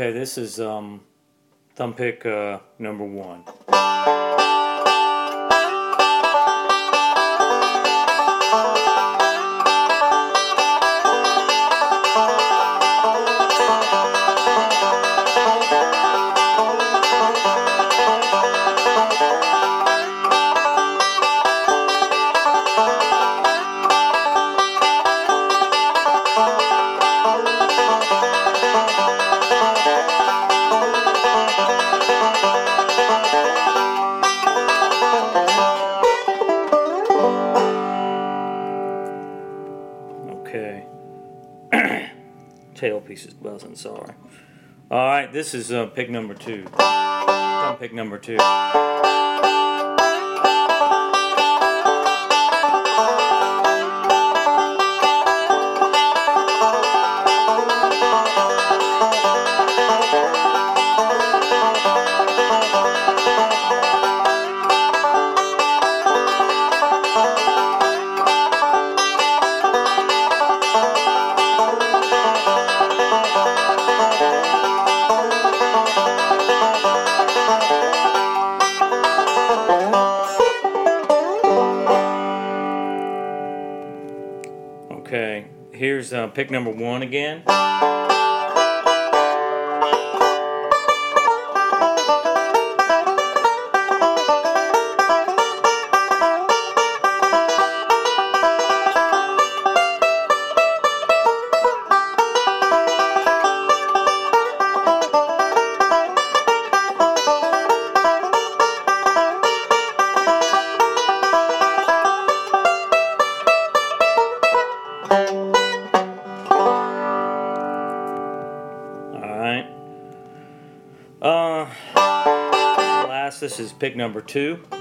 Okay, this is thumb pick number 1. Okay. Tailpiece is buzzing, sorry. Alright, this is pick number 2. Thumb pick number 2. Okay, here's pick number 1 again. Alright. Last, this is pick number 2.